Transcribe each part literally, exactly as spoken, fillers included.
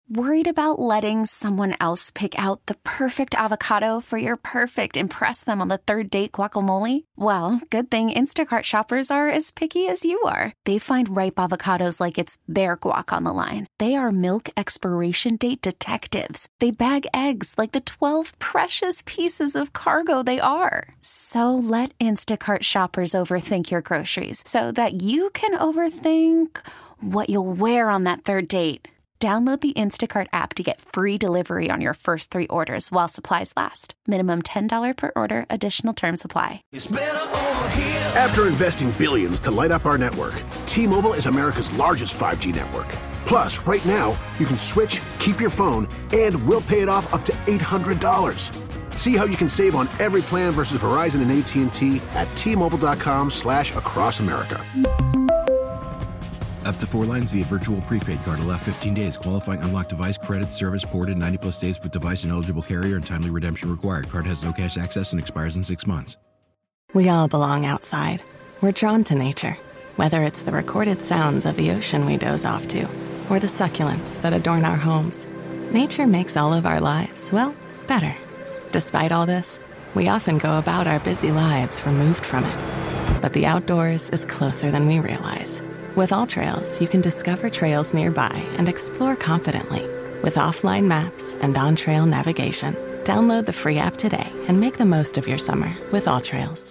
Worried about letting someone else pick out the perfect avocado for your perfect impress them on the third date guacamole? Well, good thing Instacart shoppers are as picky as you are. They find ripe avocados like it's their guac on the line. They are milk expiration date detectives. They bag eggs like the twelve precious pieces of cargo they are. So let Instacart shoppers overthink your groceries so that you can overthink what you'll wear on that third date. Download the Instacart app to get free delivery on your first three orders while supplies last. Minimum ten dollars per order. Additional terms apply. After investing billions to light up our network, T-Mobile is America's largest five G network. Plus, right now, you can switch, keep your phone, and we'll pay it off up to eight hundred dollars. See how you can save on every plan versus Verizon and A T and T at T-Mobile.com slash across America. Up to four lines via virtual prepaid card. Allow fifteen days. Qualifying unlocked device credit service ported ninety plus days with device and eligible carrier and timely redemption required. Card has no cash access and expires in six months. We all belong outside. We're drawn to nature. Whether it's the recorded sounds of the ocean we doze off to, or the succulents that adorn our homes, nature makes all of our lives, well, better. Despite all this, we often go about our busy lives removed from it. But the outdoors is closer than we realize. With AllTrails, you can discover trails nearby and explore confidently. With offline maps and on-trail navigation, download the free app today and make the most of your summer with AllTrails.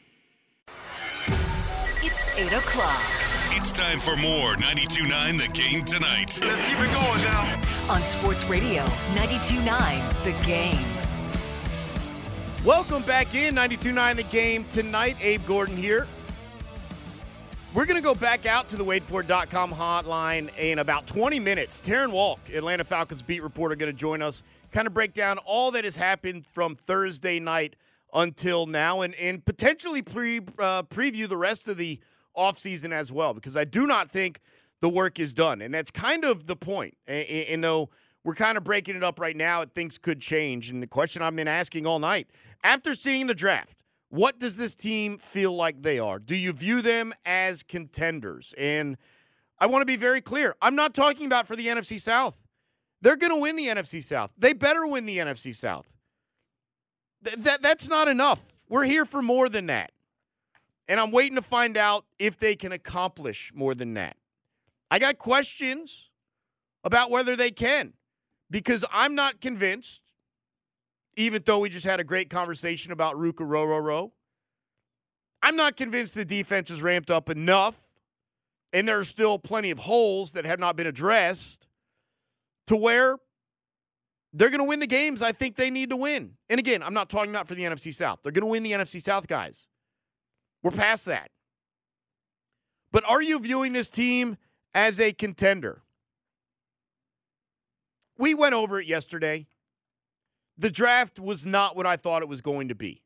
It's eight o'clock. It's time for more ninety-two point nine The Game tonight. Let's keep it going now. On Sports Radio, ninety-two point nine The Game. Welcome back in, ninety-two point nine The Game tonight. Abe Gordon here. We're going to go back out to the wait for it dot com hotline in about twenty minutes. Taryn Walk, Atlanta Falcons beat reporter, going to join us, kind of break down all that has happened from Thursday night until now and, and potentially pre, uh, preview the rest of the offseason as well, because I do not think the work is done. And that's kind of the point. And, and though we're kind of breaking it up right now, things could change. And the question I've been asking all night, after seeing the draft, what does this team feel like they are? Do you view them as contenders? And I want to be very clear. I'm not talking about for the N F C South. They're going to win the N F C South. They better win the N F C South. Th- that, that's not enough. We're here for more than that. And I'm waiting to find out if they can accomplish more than that. I got questions about whether they can, because I'm not convinced, even though we just had a great conversation about Ruka Rororo. I'm not convinced the defense is ramped up enough, and there are still plenty of holes that have not been addressed, to where they're going to win the games I think they need to win. And again, I'm not talking about for the N F C South. They're going to win the N F C South, guys. We're past that. But are you viewing this team as a contender? We went over it yesterday. The draft was not what I thought it was going to be.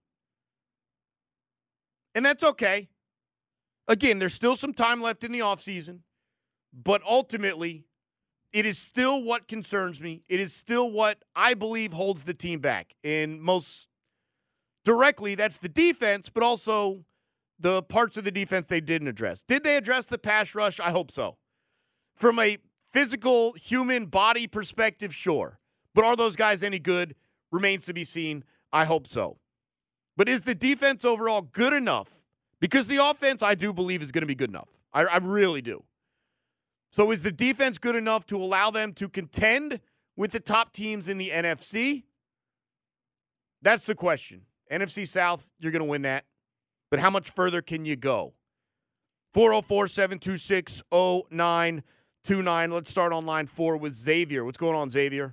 And that's okay. Again, there's still some time left in the offseason, but ultimately, it is still what concerns me. It is still what I believe holds the team back. And most directly, that's the defense, but also the parts of the defense they didn't address. Did they address the pass rush? I hope so. From a physical, human body perspective, sure. But are those guys any good? Remains to be seen. I hope so. But is the defense overall good enough? Because the offense, I do believe, is going to be good enough. I, I really do. So is the defense good enough to allow them to contend with the top teams in the N F C? That's the question. N F C South, you're going to win that. But how much further can you go? four oh four, seven two six, oh nine two nine. Let's start on line four with Xavier. What's going on, Xavier?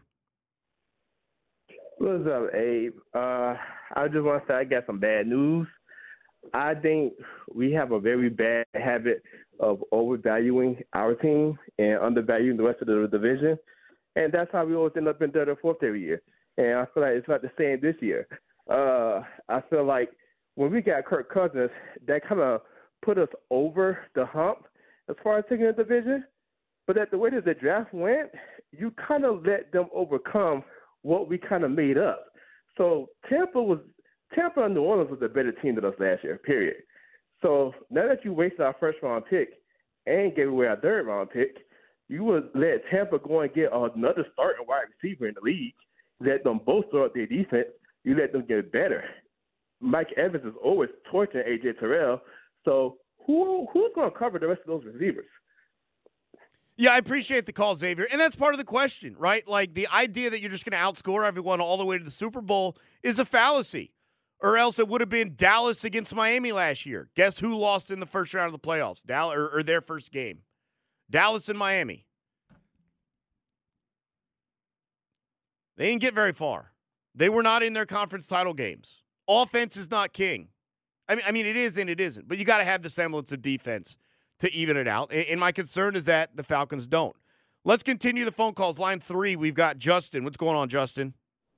What's up, Abe? Uh, I just want to say I got some bad news. I think we have a very bad habit of overvaluing our team and undervaluing the rest of the division. And that's how we always end up in third or fourth every year. And I feel like it's not the same this year. Uh, I feel like when we got Kirk Cousins, that kind of put us over the hump as far as taking the division. But at the way that the draft went, you kind of let them overcome what we kind of made up. So Tampa was Tampa and New Orleans was a better team than us last year, period. So now that you wasted our first round pick and gave away our third round pick, You would let Tampa go and get another starting wide receiver in the league. Let them both throw up their defense. You let them get better. Mike Evans is always torturing A J Terrell. So who who's going to cover the rest of those receivers? Yeah, I appreciate the call, Xavier. And that's part of the question, right? Like the idea that you're just going to outscore everyone all the way to the Super Bowl is a fallacy. Or else it would have been Dallas against Miami last year. Guess who lost in the first round of the playoffs? Dallas, or, or their first game. Dallas and Miami. They didn't get very far. They were not in their conference title games. Offense is not king. I mean, I mean, it is and it isn't. But you got to have the semblance of defense to even it out. And my concern is that the Falcons don't. Let's continue the phone calls. Line three, we've got Justin. What's going on, Justin?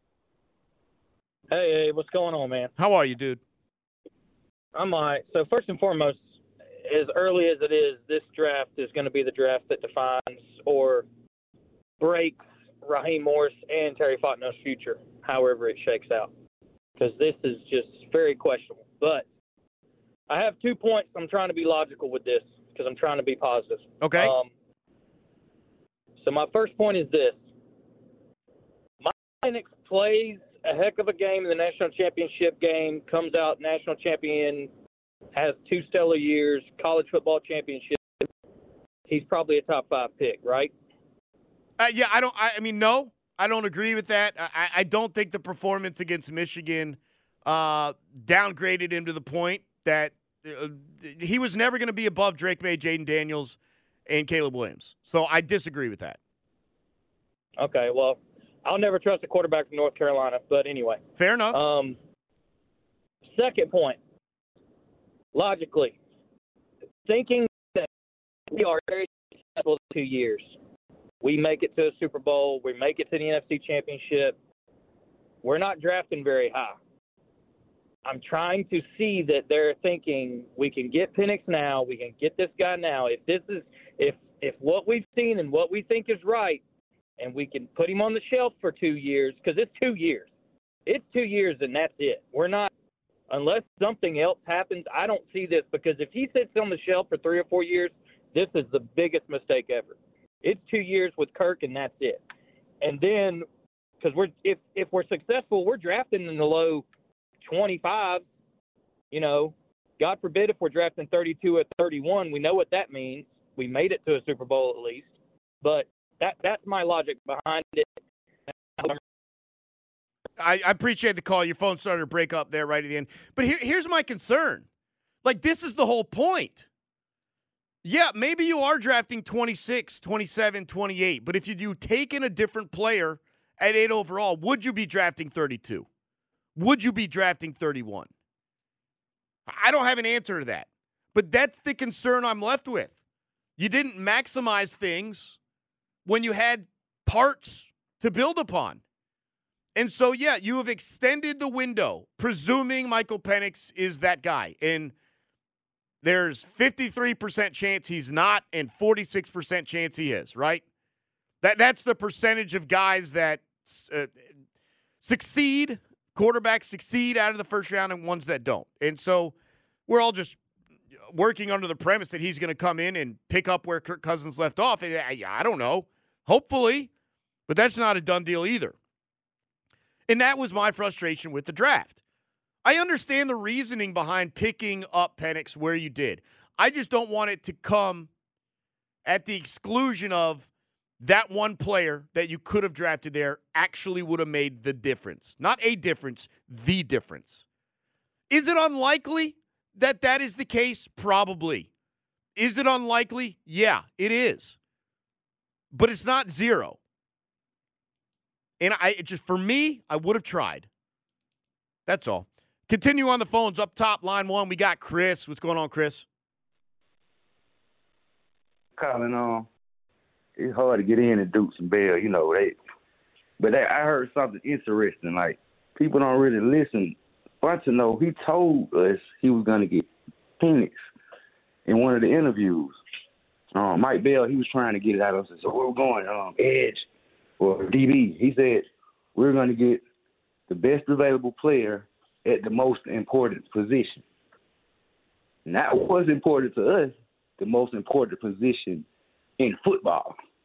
Hey, hey, what's going on, man? How are you, dude? I'm all right. So first and foremost, as early as it is, this draft is going to be the draft that defines or breaks Raheem Morris and Terry Fontenot's future, however it shakes out. Because this is just very questionable. But I have two points. I'm trying to be logical with this because I'm trying to be positive. Okay. Um, so my first point is this. Mike Penix plays a heck of a game in the national championship game, comes out national champion, has two stellar years, college football championship. He's probably a top five pick, right? Uh, yeah, I don't. I, I mean, no, I don't agree with that. I, I don't think the performance against Michigan uh, downgraded him to the point that uh, he was never going to be above Drake May, Jaden Daniels, and Caleb Williams. So I disagree with that. Okay, well, I'll never trust a quarterback from North Carolina, but anyway. Fair enough. Um, second point, logically, thinking that we are very successful in two years. We make it to a Super Bowl. We make it to the N F C Championship. We're not drafting very high. I'm trying to see that they're thinking we can get Penix now. We can get this guy now. If this is, if if what we've seen and what we think is right, and we can put him on the shelf for two years, because it's two years. It's two years, and that's it. We're not, unless something else happens, I don't see this, because if he sits on the shelf for three or four years, this is the biggest mistake ever. It's two years with Kirk, and that's it. And then, because we're if if we're successful, we're drafting in the low twenty-five. You know, God forbid if we're drafting thirty-two or thirty-one, we know what that means. We made it to a Super Bowl at least. But That that's my logic behind it. I, I appreciate the call. Your phone started to break up there right at the end. But here, here's my concern. Like, this is the whole point. Yeah, maybe you are drafting twenty-six, twenty-seven, twenty-eight. But if you do take in a different player at eight overall, would you be drafting thirty-two? Would you be drafting thirty-one? I don't have an answer to that. But that's the concern I'm left with. You didn't maximize things when you had parts to build upon. And so, yeah, you have extended the window, presuming Michael Penix is that guy. And there's fifty-three percent chance he's not and forty-six percent chance he is, right? That That's the percentage of guys that uh, succeed, quarterbacks succeed out of the first round and ones that don't. And so we're all just working under the premise that he's going to come in and pick up where Kirk Cousins left off. And I, I don't know. Hopefully, but that's not a done deal either. And that was my frustration with the draft. I understand the reasoning behind picking up Penix where you did. I just don't want it to come at the exclusion of that one player that you could have drafted there actually would have made the difference. Not a difference, the difference. Is it unlikely that that is the case? Probably. Is it unlikely? Yeah, it is. But it's not zero. And I it just for me, I would have tried. That's all. Continue on the phones up top, line one. We got Chris. What's going on, Chris? Calling on. It's hard to get in and Dukes and Bell, you know. They, but they, I heard something interesting. Like, people don't really listen. Fontenot, he told us he was going to get Penix in one of the interviews. Um, Mike Bell, he was trying to get it out of us. So where we're going, um, edge or D B. He said we're going to get the best available player at the most important position. And that was important to us, the most important position in football.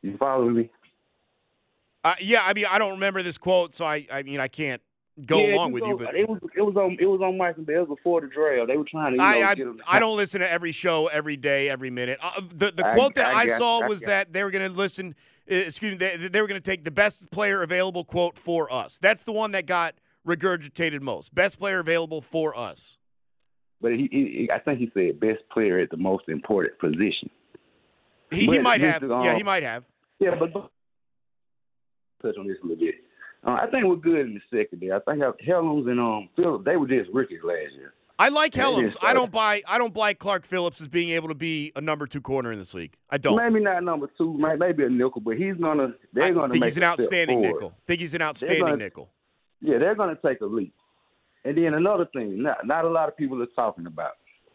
You follow me? Uh, yeah, I mean, I don't remember this quote, so I, I mean, I can't go yeah, along with on, you. But it was, it was on, it was on Mike and Bell before the draft. They were trying to, you I, know, I, get him. I don't listen to every show, every day, every minute. Uh, the the I- quote that I I, got- saw I was got- that they were going to listen. Uh, excuse me, they, they were going to take the best player available quote for us. That's the one that got regurgitated most. Best player available for us. But he, he, I think he said best player at the most important position. He, he But might this have. is, um, Yeah, he might have. Yeah, but but- touch on this a little bit. Uh, I think we're good in the secondary. I think Helms and um Phillips, they were just rookies last year. I like Yeah, it Helms. is, I uh, don't buy. I don't buy Clark Phillips as being able to be a number two corner in this league. I don't. Maybe not number two, may- maybe a nickel, but he's gonna. They're I gonna think make he's an a step outstanding forward. nickel. Think he's an outstanding gonna- nickel. Yeah, they're gonna take a leap. And then another thing, not not a lot of people are talking about.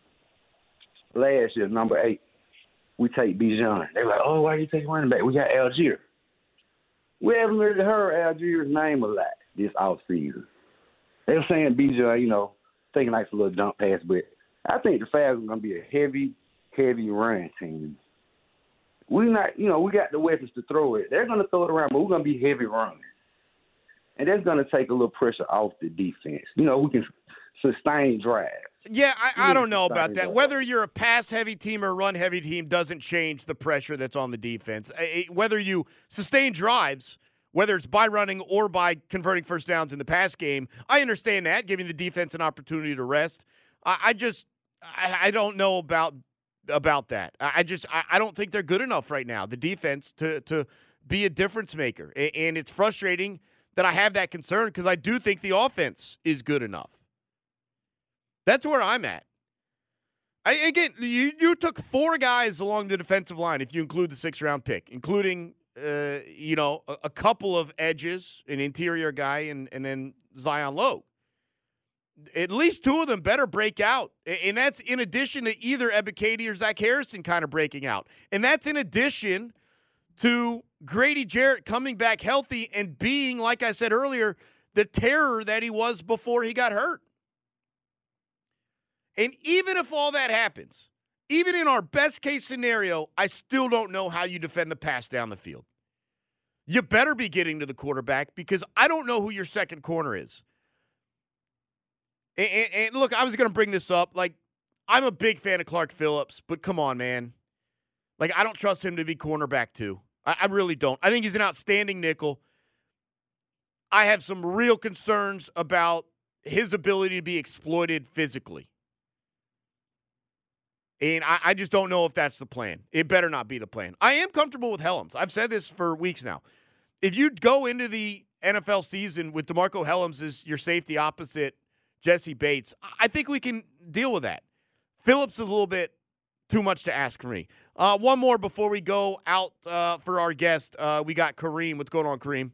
Last year, number eight, we take Bijan. They're like, oh, why you take running back? We got Algier. We haven't really heard Algier's name a lot this offseason. They're saying Bijan, you know, taking like a little jump pass, but I think the Falcons are going to be a heavy, heavy run team. We not, you know, we got the weapons to throw it. They're going to throw it around, but we're going to be heavy running. And that's going to take a little pressure off the defense. You know, we can sustain drives. Yeah, I, I don't know Sorry, about that. though. Whether you're a pass-heavy team or a run-heavy team doesn't change the pressure that's on the defense. Eh, Whether you sustain drives, whether it's by running or by converting first downs in the pass game, I understand that, giving the defense an opportunity to rest. I, I just I, I don't know about about that. I, I just I, I don't think they're good enough right now, the defense, to to be a difference maker. A- And it's frustrating that I have that concern because I do think the offense is good enough. That's where I'm at. I, again, you, you took four guys along the defensive line, if you include the sixth-round pick, including, uh, you know, a, a couple of edges, an interior guy, and, and then Zion Lowe. At least two of them better break out. And that's in addition to either Ebiketie or Zach Harrison kind of breaking out. And that's in addition to Grady Jarrett coming back healthy and being, like I said earlier, the terror that he was before he got hurt. And even if all that happens, even in our best case scenario, I still don't know how you defend the pass down the field. You better be getting to the quarterback because I don't know who your second corner is. And, and, and look, I was going to bring this up. Like, I'm a big fan of Clark Phillips, but come on, man. Like, I don't trust him to be cornerback too. I, I really don't. I think he's an outstanding nickel. I have some real concerns about his ability to be exploited physically. And I, I just don't know if that's the plan. It better not be the plan. I am comfortable with Helms. I've said this for weeks now. If you go into the N F L season with DeMarco Helms as your safety opposite Jesse Bates, I think we can deal with that. Phillips is a little bit too much to ask for me. Uh, one more before we go out uh, for our guest. Uh, we got Kareem. What's going on, Kareem?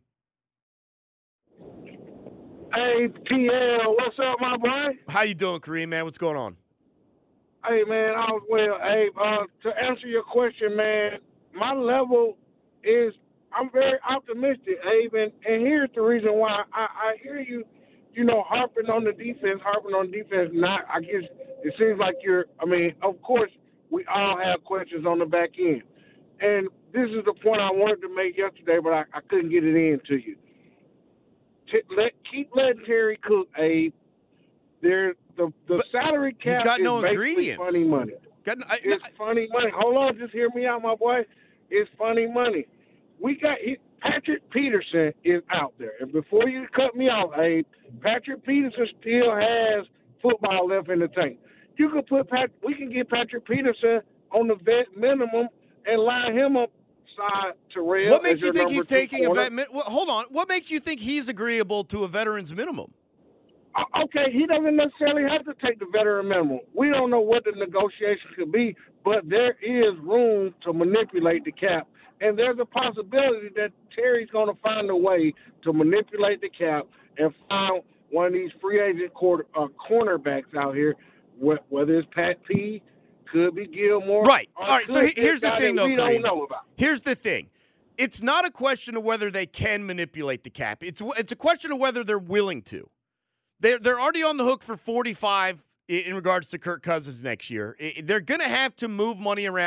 Hey, P L, what's up, my boy? How you doing, Kareem, man? What's going on? Hey, man, I was well. Hey, uh, to answer your question, man, my level is I'm very optimistic, Abe, and, and here's the reason why. I, I hear you, you know, harping on the defense, harping on defense. Not, I guess it seems like you're. I mean, of course, we all have questions on the back end, and this is the point I wanted to make yesterday, but I, I couldn't get it in to you. T- let keep letting Terry cook, Abe. There, the the But salary cap he's got is no basically ingredients. funny money. Got, I, It's funny money. Hold on, just hear me out, my boy. It's funny money. We got he, Patrick Peterson is out there, and before you cut me off, Abe, Patrick Peterson still has football left in the tank. You could put Pat. We can get Patrick Peterson on the vet minimum and line him up side Terrell. What makes as you your think number he's two taking a corner. vet? Min- well, hold on. What makes you think he's agreeable to a veteran's minimum? Uh, Okay, he doesn't necessarily have to take the veteran minimum. We don't know what the negotiation could be, but there is room to manipulate the cap. And there's a possibility that Terry's going to find a way to manipulate the cap and find one of these free agent quarter, uh, cornerbacks out here, wh- whether it's Pat P, could be Gilmore. Right. or All right. So could he- be a here's the guy thing, that though, we Kareem. don't know about. Here's the thing. It's not a question of whether they can manipulate the cap. It's it's a question of whether they're willing to. They're, they're already on the hook for forty-five in regards to Kirk Cousins next year. They're going to have to move money around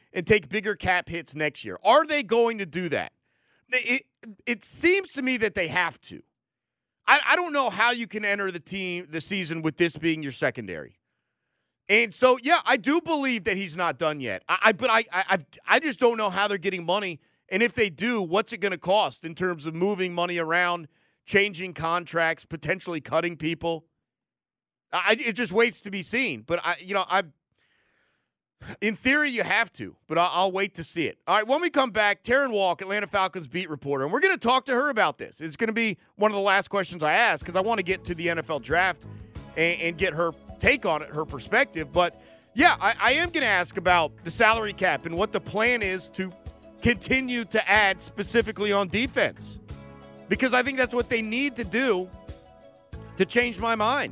and take bigger cap hits next year? Are they going to do that? It, it seems to me that they have to. I, I don't know how you can enter the team, the season with this being your secondary. And so, yeah, I do believe that he's not done yet. I, I but I, I, I just don't know how they're getting money. And if they do, what's it going to cost in terms of moving money around, changing contracts, potentially cutting people? I, it just waits to be seen. But, I, you know, I, in theory, you have to. But I'll, I'll wait to see it. All right, when we come back, Taryn Walk, Atlanta Falcons beat reporter, and we're going to talk to her about this. It's going to be one of the last questions I ask because I want to get to the N F L draft and, and get her take on it, her perspective. But, yeah, I, I am going to ask about the salary cap and what the plan is to continue to add specifically on defense, because I think that's what they need to do to change my mind.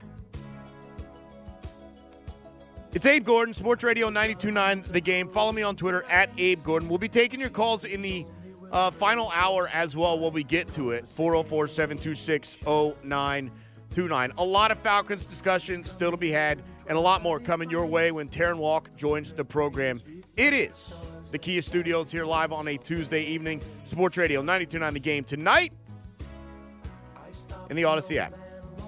It's Abe Gordon, Sports Radio ninety-two point nine The Game. Follow me on Twitter at Abe Gordon. We'll be taking your calls in the uh, final hour as well when we get to it. four oh four, seven two six, oh nine two nine. A lot of Falcons discussion still to be had, and a lot more coming your way when Taryn Walk joins the program. It is the Kia Studios here live on a Tuesday evening. Sports Radio ninety-two point nine The Game tonight in the Odyssey app.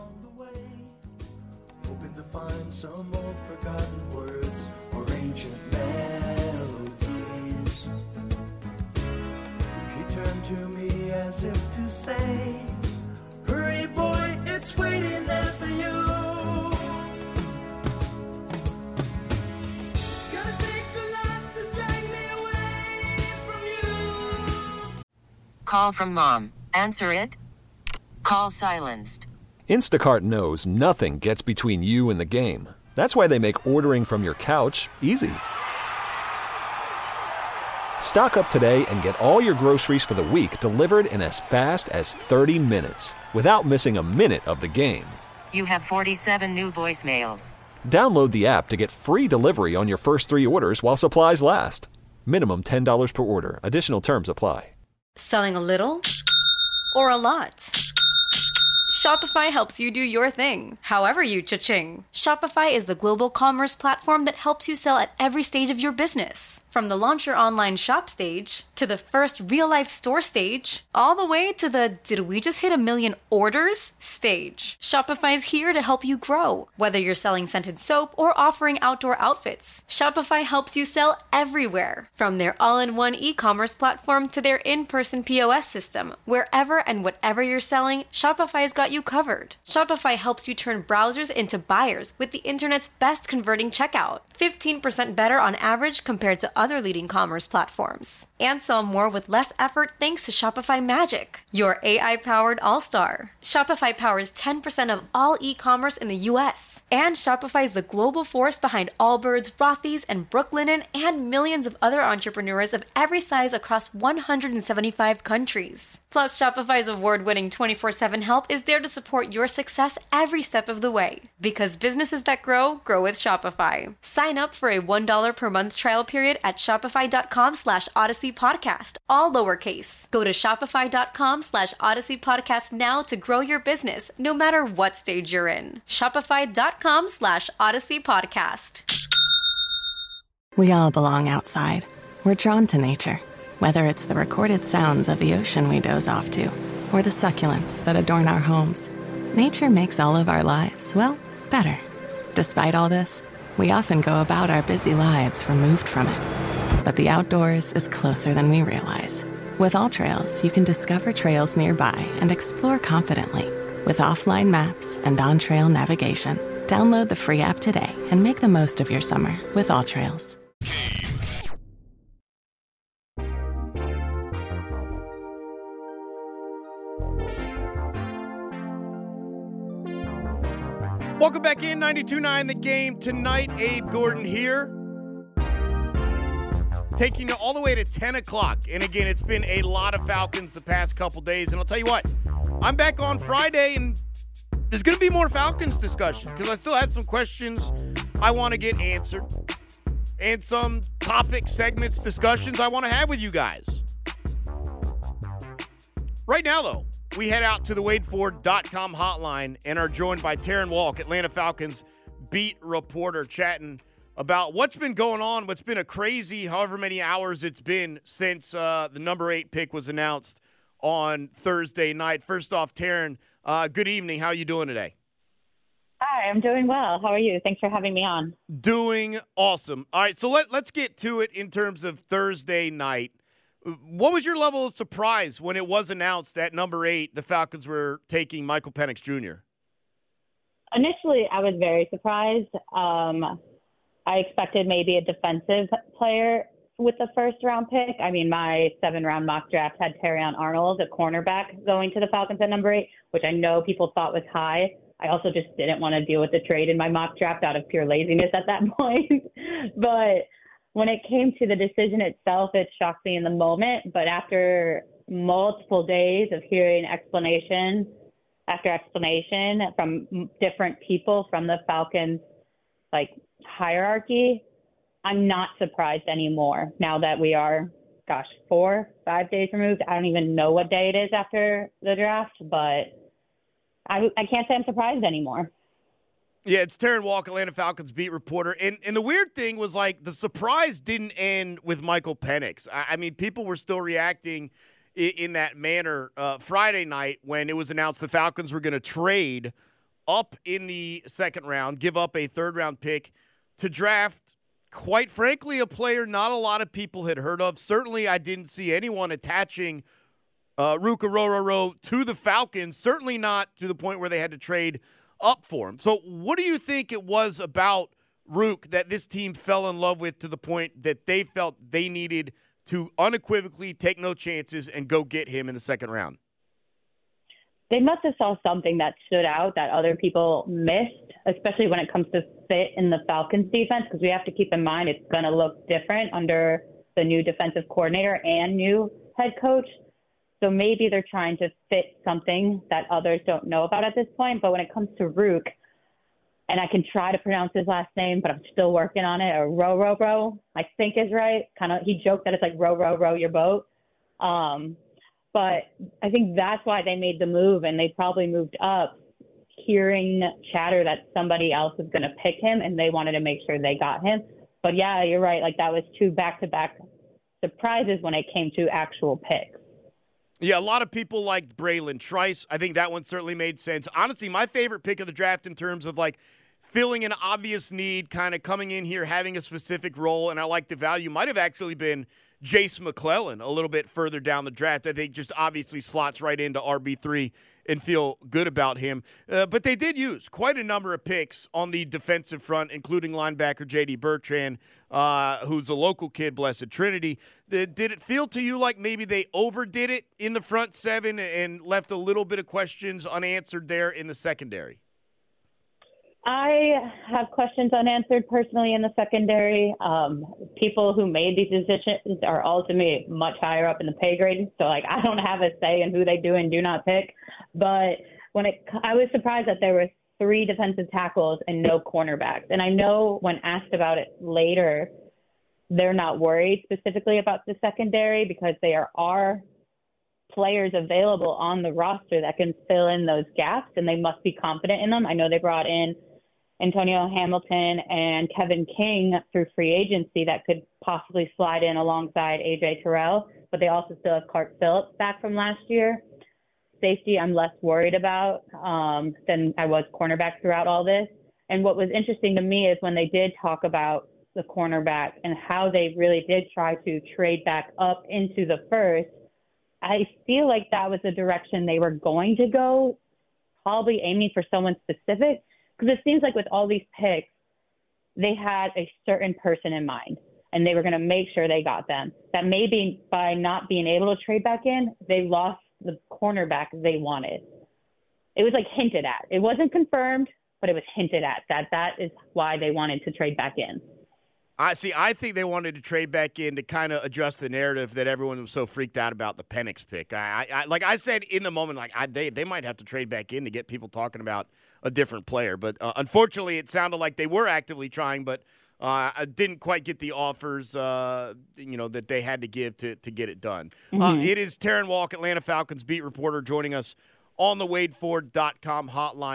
Hoping to find some old forgotten words or ancient melodies. He turned to me as if to say, hurry boy, it's waiting there for you. Call from mom. Answer it. Call silenced. Instacart knows nothing gets between you and the game. That's why they make ordering from your couch easy. Stock up today and get all your groceries for the week delivered in as fast as thirty minutes without missing a minute of the game. You have forty-seven new voicemails. Download the app to get free delivery on your first three orders while supplies last. Minimum ten dollars per order. Additional terms apply. Selling a little or a lot? Shopify helps you do your thing, however you cha-ching. Shopify is the global commerce platform that helps you sell at every stage of your business. From the launch your online shop stage, to the first real-life store stage, all the way to the did we just hit a million orders stage. Shopify's here to help you grow. Whether you're selling scented soap or offering outdoor outfits, Shopify helps you sell everywhere. From their all-in-one e-commerce platform to their in-person P O S system, wherever and whatever you're selling, Shopify's got you covered. Shopify helps you turn browsers into buyers with the internet's best converting checkout. fifteen percent better on average compared to other leading commerce platforms. And sell more with less effort thanks to Shopify Magic, your A I-powered all-star. Shopify powers ten percent of all e-commerce in the U S. And Shopify is the global force behind Allbirds, Rothy's, and Brooklinen, and millions of other entrepreneurs of every size across one hundred seventy-five countries. Plus, Shopify's award-winning twenty-four seven help is there to support your success every step of the way. Because businesses that grow, grow with Shopify. Sign up for a one dollar per month trial period at shopify.com slash Odyssey Podcast, all lowercase. Go to shopify.com slash Odyssey Podcast now to grow your business, no matter what stage you're in. Shopify.com slash Odyssey Podcast. We all belong outside. We're drawn to nature, whether it's the recorded sounds of the ocean we doze off to, or the succulents that adorn our homes. Nature makes all of our lives, well, better. Despite all this, we often go about our busy lives removed from it. But the outdoors is closer than we realize. With AllTrails, you can discover trails nearby and explore confidently. With offline maps and on-trail navigation, download the free app today and make the most of your summer with AllTrails. Welcome back in, ninety-two point nine The Game tonight. Abe Gordon here. Taking you all the way to ten o'clock. And again, it's been a lot of Falcons the past couple days. And I'll tell you what, I'm back on Friday, and there's going to be more Falcons discussion because I still had some questions I want to get answered and some topic segments, discussions I want to have with you guys. Right now, though, we head out to the Wade Ford dot com hotline and are joined by Taryn Walk, Atlanta Falcons beat reporter, chatting about what's been going on, what's been a crazy however many hours it's been since uh, the number eight pick was announced on Thursday night. First off, Taryn, uh, good evening. How are you doing today? Hi, I'm doing well. How are you? Thanks for having me on. Doing awesome. All right, so let, let's get to it in terms of Thursday night. What was your level of surprise when it was announced at number eight the Falcons were taking Michael Penix Junior? Initially, I was very surprised. Um, I expected maybe a defensive player with the first round pick. I mean, my seven round mock draft had Terrion Arnold, a cornerback, going to the Falcons at number eight, which I know people thought was high. I also just didn't want to deal with the trade in my mock draft out of pure laziness at that point. But when it came to the decision itself, it shocked me in the moment. But after multiple days of hearing explanation after explanation from different people from the Falcons, like, hierarchy, I'm not surprised anymore now that we are, gosh, four, five days removed. I don't even know what day it is after the draft, but I, I can't say I'm surprised anymore. Yeah, it's Taryn Walk, Atlanta Falcons beat reporter. And and the weird thing was, like, the surprise didn't end with Michael Penix. I, I mean, people were still reacting in, in that manner uh, Friday night when it was announced the Falcons were going to trade up in the second round, give up a third-round pick to draft, quite frankly, a player not a lot of people had heard of. Certainly, I didn't see anyone attaching Uh, Ruke Orhorhoro to the Falcons, certainly not to the point where they had to trade up for him. So what do you think it was about Ruke that this team fell in love with to the point that they felt they needed to unequivocally take no chances and go get him in the second round? They must have saw something that stood out that other people missed, especially when it comes to fit in the Falcons defense, because we have to keep in mind it's going to look different under the new defensive coordinator and new head coach. So maybe they're trying to fit something that others don't know about at this point. But when it comes to Ruke, and I can try to pronounce his last name, but I'm still working on it, or row, row, row, I think is right. Kind of, he joked that it's like row, row, row your boat. Um, but I think that's why they made the move, and they probably moved up hearing chatter that somebody else was going to pick him, and they wanted to make sure they got him. But yeah, you're right. Like, that was two back-to-back surprises when it came to actual picks. Yeah, a lot of people liked Braylon Trice. I think that one certainly made sense. Honestly, my favorite pick of the draft in terms of, like, filling an obvious need, kind of coming in here, having a specific role, and I like the value, might have actually been Jace McClellan a little bit further down the draft. I think just obviously slots right into R B three and feel good about him. Uh, but they did use quite a number of picks on the defensive front, including linebacker J D Bertrand, uh, who's a local kid, Blessed Trinity. Did, did it feel to you like maybe they overdid it in the front seven and left a little bit of questions unanswered there in the secondary? I have questions unanswered personally in the secondary. Um, people who made these decisions are ultimately much higher up in the pay grade. So, like, I don't have a say in who they do and do not pick. But when it, I was surprised that there were three defensive tackles and no cornerbacks. And I know when asked about it later, they're not worried specifically about the secondary because there are players available on the roster that can fill in those gaps, and they must be confident in them. I know they brought in Antonio Hamilton and Kevin King through free agency that could possibly slide in alongside A J Terrell, but they also still have Clark Phillips back from last year. Safety, I'm less worried about um, than I was cornerback throughout all this. And what was interesting to me is when they did talk about the cornerback and how they really did try to trade back up into the first, I feel like that was the direction they were going to go, probably aiming for someone specific. Because it seems like with all these picks, they had a certain person in mind, and they were going to make sure they got them. That maybe by not being able to trade back in, they lost the cornerback they wanted. It was like hinted at. It wasn't confirmed, but it was hinted at that that is why they wanted to trade back in. I see. I think they wanted to trade back in to kind of adjust the narrative that everyone was so freaked out about the Penix pick. I, I like I said in the moment, like I, they they might have to trade back in to get people talking about a different player. But uh, unfortunately, it sounded like they were actively trying, but uh, didn't quite get the offers, uh, you know, that they had to give to to get it done. Mm-hmm. Uh, it is Taryn Walk, Atlanta Falcons beat reporter, joining us on the Wade Ford dot com hotline.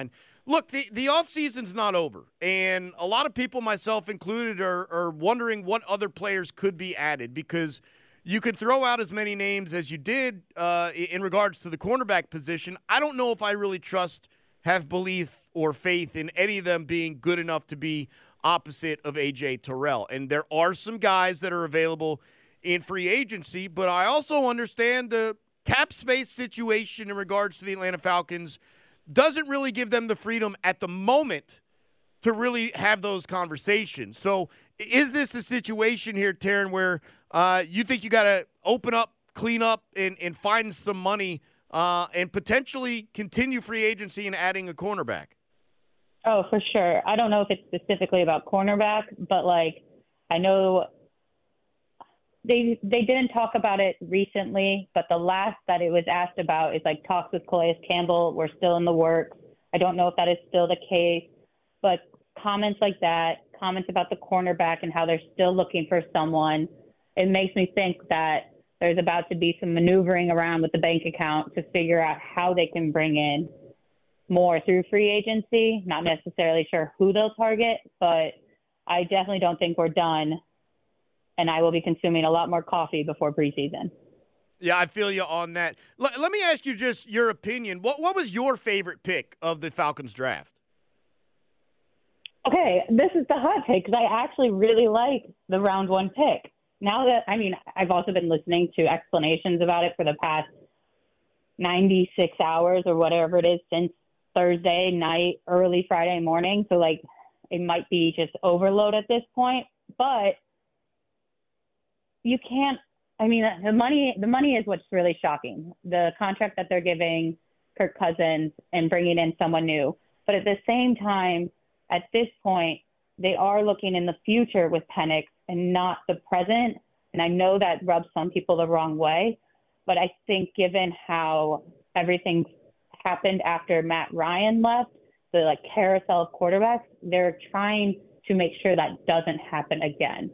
Look, the, the offseason's not over, and a lot of people, myself included, are, are wondering what other players could be added because you could throw out as many names as you did uh, in regards to the cornerback position. I don't know if I really trust, have belief, or faith in any of them being good enough to be opposite of A J Terrell. And there are some guys that are available in free agency, but I also understand the cap space situation in regards to the Atlanta Falcons doesn't really give them the freedom at the moment to really have those conversations. So is this a situation here, Taryn, where uh, you think you got to open up, clean up, and, and find some money uh, and potentially continue free agency and adding a cornerback? Oh, for sure. I don't know if it's specifically about cornerback, but, like, I know they they didn't talk about it recently, but the last that it was asked about is, like, talks with Calais Campbell were still in the works. I don't know if that is still the case, but comments like that, comments about the cornerback and how they're still looking for someone, it makes me think that there's about to be some maneuvering around with the bank account to figure out how they can bring in more through free agency. Not necessarily sure who they'll target, but I definitely don't think we're done, and I will be consuming a lot more coffee before preseason. Yeah, I feel you on that. L- let me ask you just your opinion. What what was your favorite pick of the Falcons draft? Okay, this is the hot take because I actually really like the round one pick. Now that, I mean, I've also been listening to explanations about it for the past ninety-six hours or whatever it is since Thursday night, early Friday morning. So, like, it might be just overload at this point. But you can't, I mean, the money, the money is what's really shocking. The contract that they're giving Kirk Cousins and bringing in someone new. But at the same time, at this point, they are looking in the future with Penix and not the present. And I know that rubs some people the wrong way, but I think given how everything happened after Matt Ryan left, the like carousel of quarterbacks, they're trying to make sure that doesn't happen again.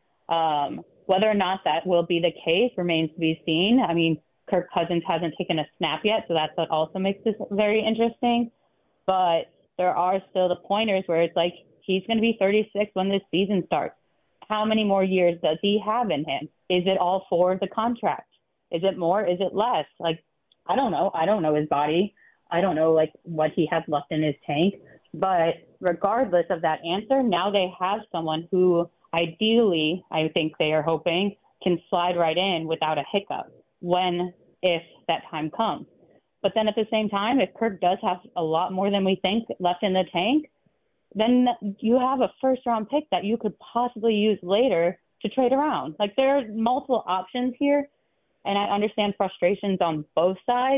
Um, whether or not that will be the case remains to be seen. I mean, Kirk Cousins hasn't taken a snap yet, so that's what also makes this very interesting. But there are still the pointers where it's like he's going to be thirty-six when this season starts. How many more years does he have in him? Is it all for the contract? Is it more? Is it less? Like, I don't know. I don't know his body. I don't know, like, what he has left in his tank. But regardless of that answer, now they have someone who ideally, I think they are hoping, can slide right in without a hiccup when, if that time comes. But then at the same time, if Kirk does have a lot more than we think left in the tank, then you have a first-round pick that you could possibly use later to trade around. Like, there are multiple options here, and I understand frustrations on both sides.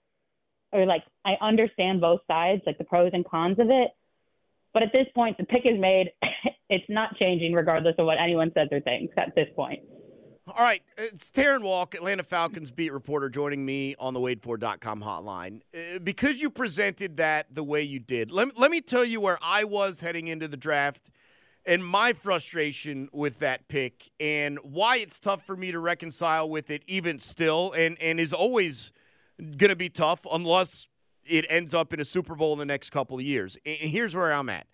Or, like, I understand both sides, like the pros and cons of it. But at this point, the pick is made. It's not changing regardless of what anyone says or thinks at this point. All right, it's Taryn Walk, Atlanta Falcons beat reporter, joining me on the Wade Ford dot com hotline. Uh, because you presented that the way you did, let, let me tell you where I was heading into the draft and my frustration with that pick and why it's tough for me to reconcile with it even still and, and is always going to be tough unless it ends up in a Super Bowl in the next couple of years. And here's where I'm at.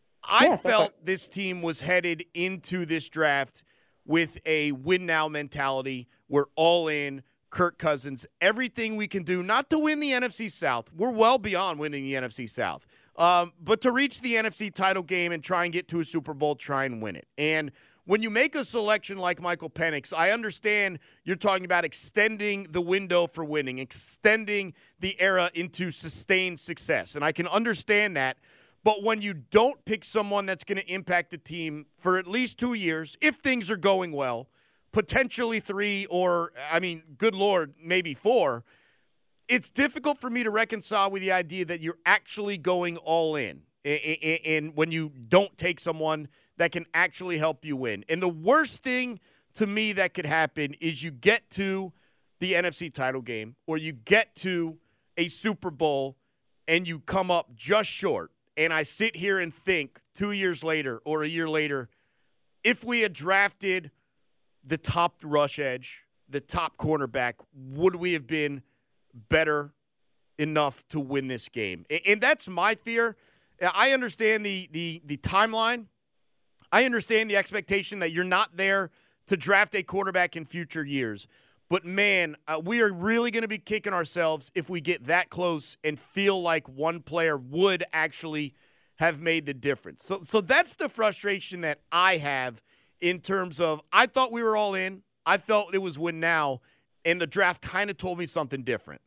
I Yeah, felt okay. this team was headed into this draft with a win-now mentality. We're all in, Kirk Cousins, everything we can do, not to win the N F C South. We're well beyond winning the N F C South. Um, but to reach the N F C title game and try and get to a Super Bowl, try and win it. And when you make a selection like Michael Penix, I understand you're talking about extending the window for winning, extending the era into sustained success. And I can understand that. But when you don't pick someone that's going to impact the team for at least two years, if things are going well, potentially three or, I mean, good Lord, maybe four, it's difficult for me to reconcile with the idea that you're actually going all in. And when you don't take someone that can actually help you win. And the worst thing to me that could happen is you get to the N F C title game or you get to a Super Bowl and you come up just short. And I sit here and think two years later or a year later, if we had drafted the top rush edge, the top cornerback, would we have been better enough to win this game. And that's my fear. I understand the the the timeline. I understand the expectation that you're not there to draft a quarterback in future years. But, man, uh, we are really going to be kicking ourselves if we get that close and feel like one player would actually have made the difference. So, so that's the frustration that I have in terms of I thought we were all in. I felt it was win now, and the draft kind of told me something different.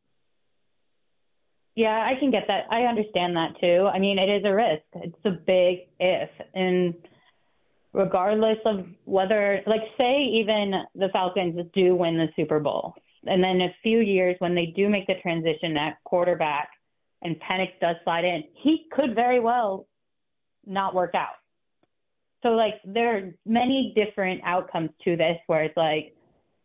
Yeah, I can get that. I understand that, too. I mean, it is a risk. It's a big if. And regardless of whether, like, say even the Falcons do win the Super Bowl, and then in a few years when they do make the transition at quarterback and Penix does slide in, he could very well not work out. So, like, there are many different outcomes to this where it's like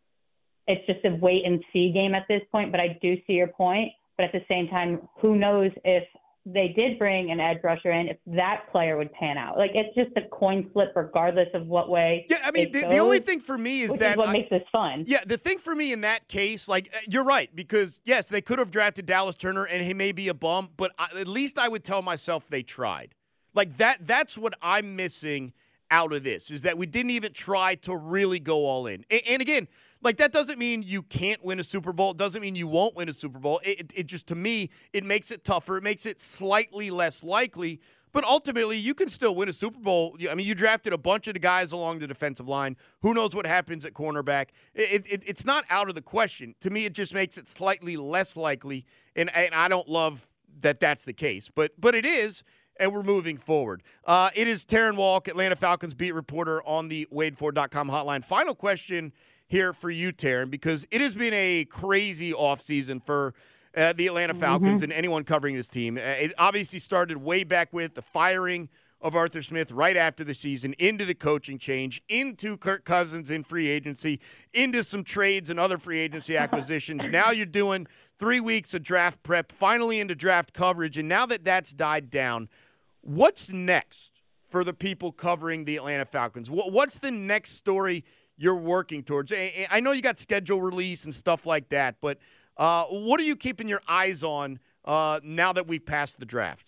it's just a wait-and-see game at this point, but I do see your point. But at the same time, who knows if they did bring an edge rusher in, if that player would pan out. Like, it's just a coin flip regardless of what way. Yeah, I mean, the, goes, the only thing for me is which that. is what I, makes this fun. Yeah, the thing for me in that case, like, you're right, because, yes, they could have drafted Dallas Turner, and he may be a bum, but I, at least I would tell myself they tried. Like, that. that's what I'm missing out of this, is that we didn't even try to really go all in. And, and again, like, that doesn't mean you can't win a Super Bowl. It doesn't mean you won't win a Super Bowl. It, it, it just, to me, it makes it tougher. It makes it slightly less likely. But ultimately, you can still win a Super Bowl. I mean, you drafted a bunch of the guys along the defensive line. Who knows what happens at cornerback? It, it, it's not out of the question. To me, it just makes it slightly less likely. And, and I don't love that that's the case. But, but it is. And we're moving forward. Uh, it is Taryn Walk, Atlanta Falcons beat reporter on the Wade Ford dot com hotline. Final question here for you, Taryn, because it has been a crazy offseason for uh, the Atlanta Falcons mm-hmm. and anyone covering this team. Uh, it obviously started way back with the firing of Arthur Smith right after the season, into the coaching change, into Kirk Cousins in free agency, into some trades and other free agency acquisitions. Now you're doing three weeks of draft prep, finally into draft coverage, and now that that's died down, what's next for the people covering the Atlanta Falcons? What's the next story you're working towards? I know you got schedule release and stuff like that, but uh, what are you keeping your eyes on uh, now that we've passed the draft?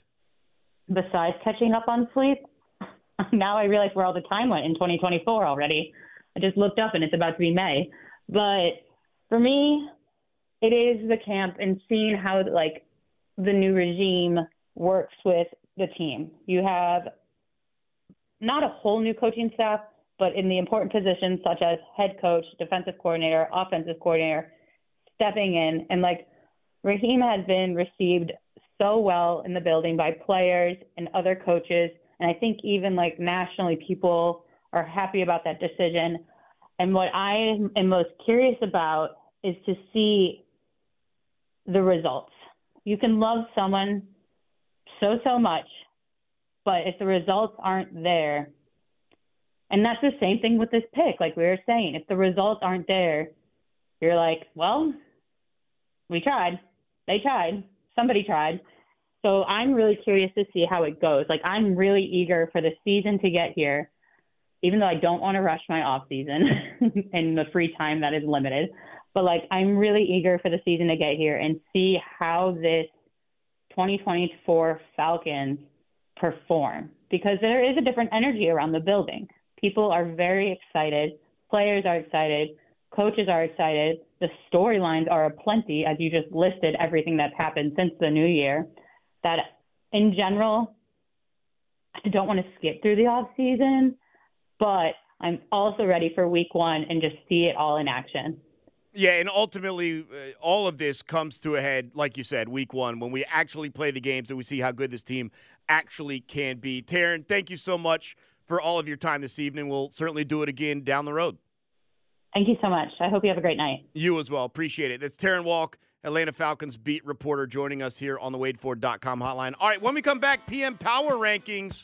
Besides catching up on sleep, now I realize where all the time went in twenty twenty-four already. I just looked up and it's about to be May. But for me, it is the camp and seeing how, like, the new regime works with the team. You have not a whole new coaching staff, but in the important positions such as head coach, defensive coordinator, offensive coordinator, stepping in. And, like, Raheem has been received so well in the building by players and other coaches. And I think even, like, nationally, people are happy about that decision. And what I am most curious about is to see the results. You can love someone so, so much, but if the results aren't there, and that's the same thing with this pick, like we were saying, if the results aren't there, you're like, well, we tried. They tried. Somebody tried. So I'm really curious to see how it goes. Like, I'm really eager for the season to get here, even though I don't want to rush my off season and the free time that is limited. But, like, I'm really eager for the season to get here and see how this twenty twenty-four Falcons perform, because there is a different energy around the building. People are very excited. Players are excited. Coaches are excited. The storylines are aplenty, as you just listed everything that's happened since the new year. That in general, I don't want to skip through the off season, but I'm also ready for week one and just see it all in action. Yeah, and ultimately, uh, all of this comes to a head, like you said, week one, when we actually play the games and we see how good this team actually can be. Taryn, thank you so much for all of your time this evening. We'll certainly do it again down the road. Thank you so much. I hope you have a great night. You as well. Appreciate it. That's Taryn Walk, Atlanta Falcons beat reporter, joining us here on the Wade Ford dot com hotline. All right, when we come back, P M Power Rankings.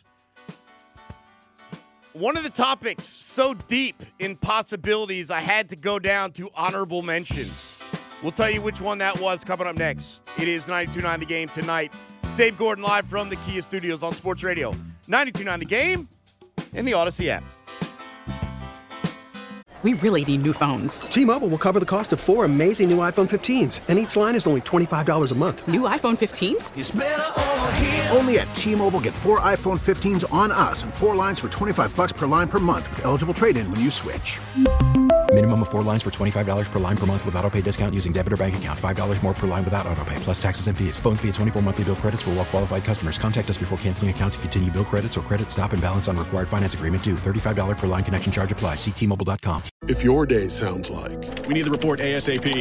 One of the topics so deep in possibilities, I had to go down to honorable mentions. We'll tell you which one that was coming up next. It is ninety-two point nine The Game tonight. Dave Gordon live from the Kia Studios on Sports Radio. ninety-two point nine The Game and the Odyssey app. we really need new phones. T-Mobile will cover the cost of four amazing new iPhone fifteens, and each line is only twenty-five dollars a month. New iPhone fifteens? It's better over here. Only at T-Mobile, get four iPhone fifteens on us and four lines for twenty-five bucks per line per month with eligible trade-in when you switch. Minimum of four lines for twenty-five dollars per line per month with autopay discount using debit or bank account. five dollars more per line without autopay, plus taxes and fees. Phone fee at twenty-four monthly bill credits for well-qualified customers. Contact us before canceling account to continue bill credits or credit stop and balance on required finance agreement due. thirty-five dollars per line connection charge applies. See T Mobile dot com. If your day sounds like we need the report ASAP,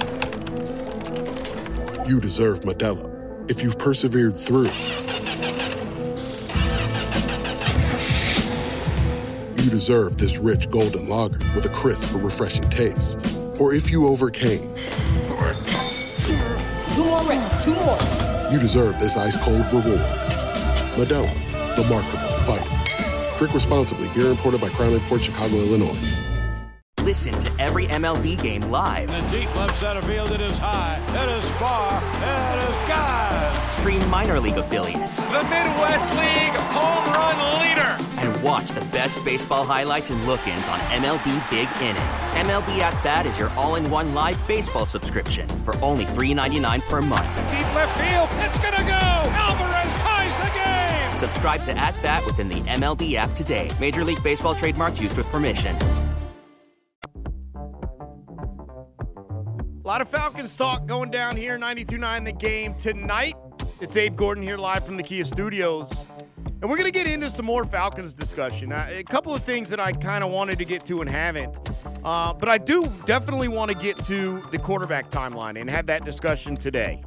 you deserve Modelo. If you've persevered through, you deserve this rich golden lager with a crisp but refreshing taste. Or if you overcame, two more reps, two more. You deserve this ice cold reward. Modelo, the mark of a fighter. Drink responsibly. Beer imported by Crown Port Chicago, Illinois. Listen to every M L B game live. In the deep left center field, it is high, it is far, it is gone. Stream minor league affiliates. The Midwest League home run leader. And watch the best baseball highlights and look-ins on M L B Big Inning. M L B At Bat is your all-in-one live baseball subscription for only three ninety-nine per month. Deep left field, it's gonna go. Alvarez ties the game. Subscribe to At Bat within the M L B app today. Major League Baseball trademarks used with permission. A lot of Falcons talk going down here, ninety-two point nine The Game tonight. It's Abe Gordon here live from the Kia Studios. And we're going to get into some more Falcons discussion. Uh, a couple of things that I kind of wanted to get to and haven't. Uh, but I do definitely want to get to the quarterback timeline and have that discussion today.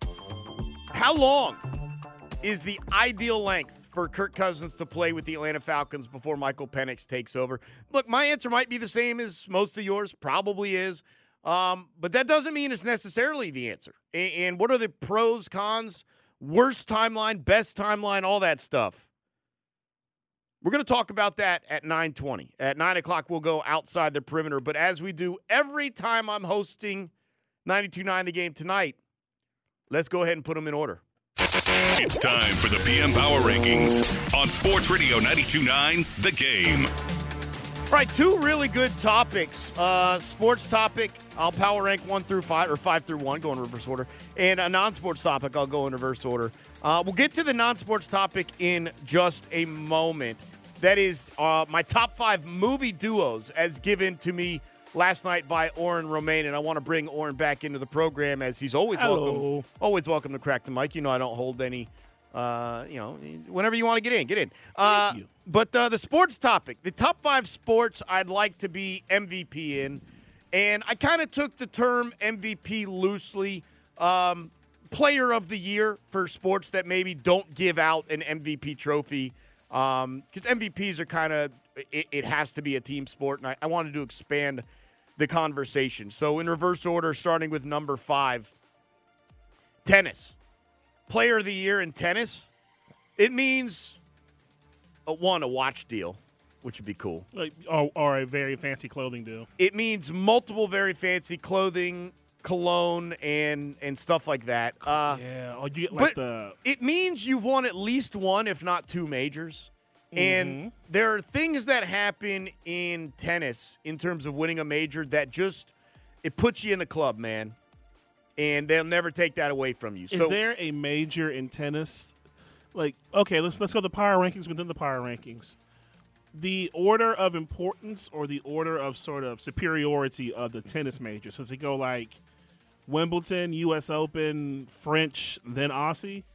How long is the ideal length for Kirk Cousins to play with the Atlanta Falcons before Michael Penix takes over? Look, my answer might be the same as most of yours, probably is. Um, but that doesn't mean it's necessarily the answer. And, and what are the pros, cons, worst timeline, best timeline, all that stuff? We're going to talk about that at nine twenty. At nine o'clock, we'll go outside the perimeter. But as we do every time I'm hosting ninety-two point nine The Game tonight, let's go ahead and put them in order. It's time for the P M Power Rankings on Sports Radio ninety-two point nine The Game. All right, two really good topics. Uh, sports topic, I'll power rank one through five, or five through one, go in reverse order. And a non-sports topic, I'll go in reverse order. Uh, we'll get to the non-sports topic in just a moment. That is uh, my top five movie duos as given to me last night by Oren Romain. And I want to bring Oren back into the program as he's always Hello. welcome. Always welcome to crack the mic. You know I don't hold any, uh, you know, whenever you want to get in, get in. Uh, Thank you. But uh, the sports topic, the top five sports I'd like to be M V P in, and I kind of took the term M V P loosely. Um, player of the year for sports that maybe don't give out an M V P trophy, because um, M V Ps are kind of, it, it has to be a team sport, and I, I wanted to expand the conversation. So in reverse order, starting with number five, tennis. Player of the year in tennis, it means... A, one, a watch deal, which would be cool. Like, or, or a very fancy clothing deal. It means multiple very fancy clothing, cologne, and and stuff like that. Uh, yeah, or you get like but the... It means you've won at least one, if not two majors. Mm-hmm. And there are things that happen in tennis in terms of winning a major that just, it puts you in the club, man. And they'll never take that away from you. Is so, there a major in tennis? Like, okay, let's let's go to the power rankings within the power rankings. The order of importance or the order of sort of superiority of the tennis majors. Does it go like Wimbledon, U S Open, French, then Aussie?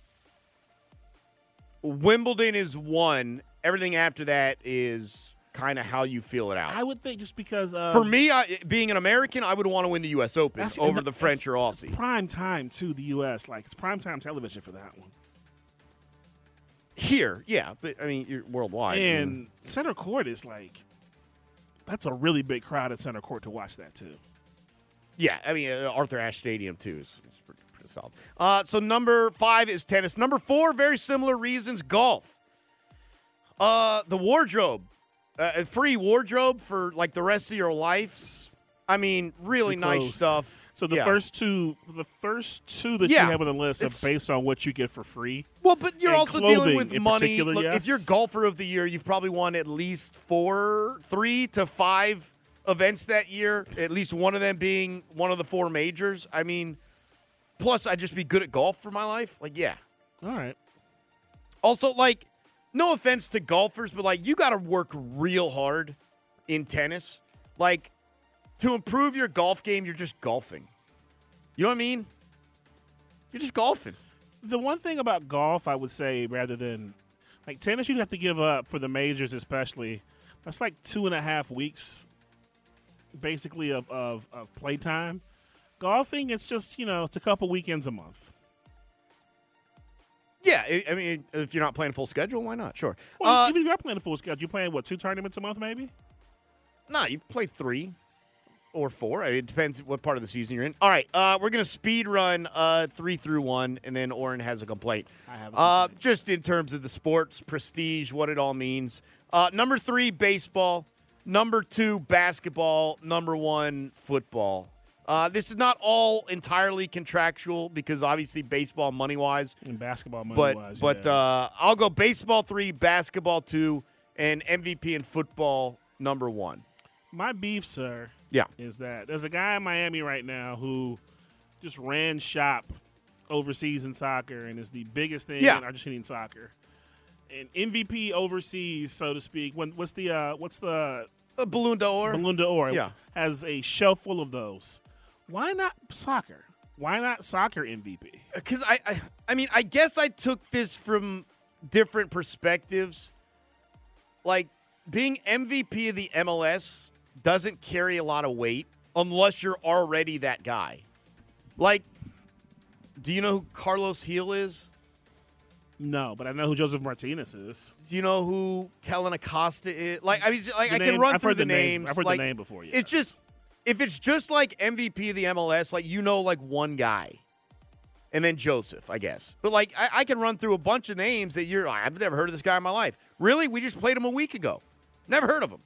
Wimbledon is one. Everything after that is kind of how you feel it out. I would think just because... Um, For me, I, being an American, I would want to win the U S Open over the French or Aussie. Prime time, to the U S Like, it's prime time television for that one. Here, yeah, but I mean, you're worldwide. And mm. center court is like, that's a really big crowd at center court to watch that too. Yeah, I mean, uh, Arthur Ashe Stadium too is, is pretty, pretty solid. Uh, so number five is tennis. Number four, very similar reasons, golf. Uh, the wardrobe, uh, a free wardrobe for like the rest of your life. I mean, really nice stuff. So the yeah. first two, the first two that yeah, you have on the list are based on what you get for free. Well, but you're and also dealing with in money. Look, yes. if you're golfer of the year, you've probably won at least four, three to five events that year, at least one of them being one of the four majors. I mean, plus I'd just be good at golf for my life. Like, yeah. All right. Also, like, no offense to golfers, but, like, you got to work real hard in tennis. Like, to improve your golf game, you're just golfing. You know what I mean? You're just golfing. The one thing about golf, I would say, rather than like tennis, you'd have to give up for the majors, especially. That's like two and a half weeks, basically, of, of, of playtime. Golfing, it's just, you know, it's a couple weekends a month. Yeah, I I mean, if you're not playing full schedule, why not? Sure. Well, Uh, even if you're playing a full schedule, you're playing, what, two tournaments a month, maybe? Nah, you play three or four. I mean, it depends what part of the season you're in. All right, uh, we're going to speed run uh, three through one, and then Oren has a complaint. I have a uh, Just in terms of the sports, prestige, what it all means. Uh, number three, baseball. Number two, basketball. Number one, football. Uh, this is not all entirely contractual because obviously baseball money-wise. And basketball But, money-wise, but yeah. uh, I'll go baseball three, basketball two, and M V P in football number one. My beef, sir, Yeah. is that there's a guy in Miami right now who just ran shop overseas in soccer and is the biggest thing Yeah. in Argentinian soccer. And M V P overseas, so to speak. When what's the uh, what's the uh, Ballon d'Or? Ballon d'Or, Yeah. has a shelf full of those. Why not soccer? Why not soccer M V P? Because I, I, I mean, I guess I took this from different perspectives. Like being M V P of the M L S doesn't carry a lot of weight unless you're already that guy. Like, do you know who Carlos Heel is? No, but I know who Joseph Martinez is. Do you know who Kellen Acosta is? Like, I mean, like The I name- can run I've through heard the the name- names. I've heard the like, name before, yes. It's just if it's just like M V P of the M L S, like you know, like one guy, and then Joseph, I guess. But like I, I can run through a bunch of names that you're. I've never heard of this guy in my life. Really, we just played him a week ago. Never heard of him.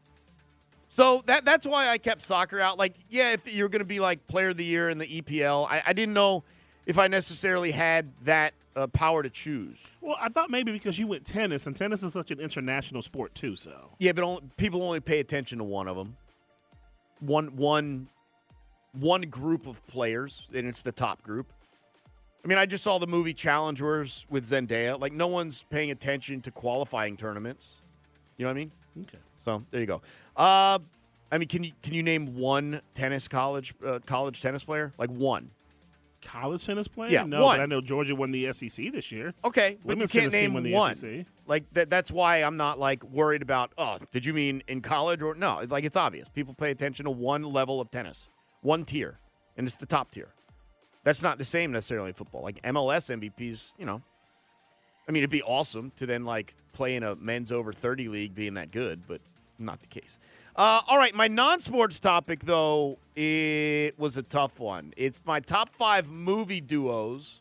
So that that's why I kept soccer out. Like, yeah, if you're going to be like player of the year in the E P L, I, I didn't know if I necessarily had that uh, power to choose. Well, I thought maybe because you went tennis, and tennis is such an international sport too. So Yeah, but only, people only pay attention to one of them. One one one group of players, and it's the top group. I mean, I just saw the movie Challengers with Zendaya. Like, no one's paying attention to qualifying tournaments. You know what I mean? Okay. So there you go. Uh, I mean, can you can you name one tennis college uh, college tennis player? Like one. college tennis player? Yeah, no, one. but I know Georgia won the S E C this year. Okay, but Women's you can't tennis team name won the one. S E C. Like that. That's why I'm not like worried about. Oh, did you mean in college or no? It's like it's obvious. People pay attention to one level of tennis, one tier, and it's the top tier. That's not the same necessarily in football. Like M L S M V Ps, you know. I mean, it'd be awesome to then like play in a men's over thirty league being that good, but not the case. Uh, all right, my non-sports topic, though, it was a tough one. It's my top five movie duos.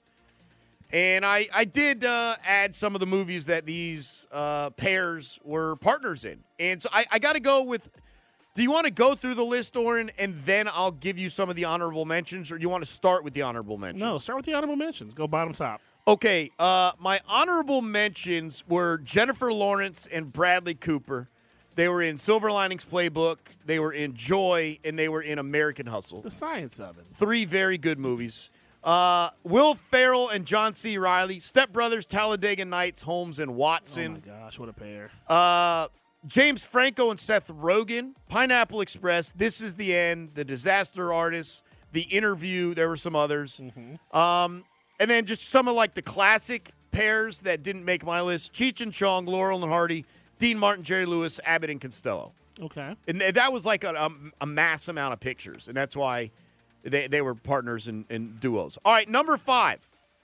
And I, I did uh, add some of the movies that these uh, pairs were partners in. And so I, I got to go with, do you want to go through the list, Oren, and then I'll give you some of the honorable mentions, or do you want to start with the honorable mentions? No, start with the honorable mentions. Go bottom top. Okay, uh, my honorable mentions were Jennifer Lawrence and Bradley Cooper. They were in Silver Linings Playbook, they were in Joy, and they were in American Hustle. The science of it. Three very good movies. Uh, Will Ferrell and John C. Reilly, Step Brothers, Talladega Nights, Holmes and Watson. Oh, my gosh, what a pair. Uh, James Franco and Seth Rogen, Pineapple Express, This Is the End, The Disaster Artist, The Interview. There were some others. Mm-hmm. Um, and then just some of like the classic pairs that didn't make my list. Cheech and Chong, Laurel and Hardy, Dean Martin, Jerry Lewis, Abbott and Costello. Okay. And th- that was like a, a, a mass amount of pictures, and that's why they, they were partners in, in duos. All right, number five.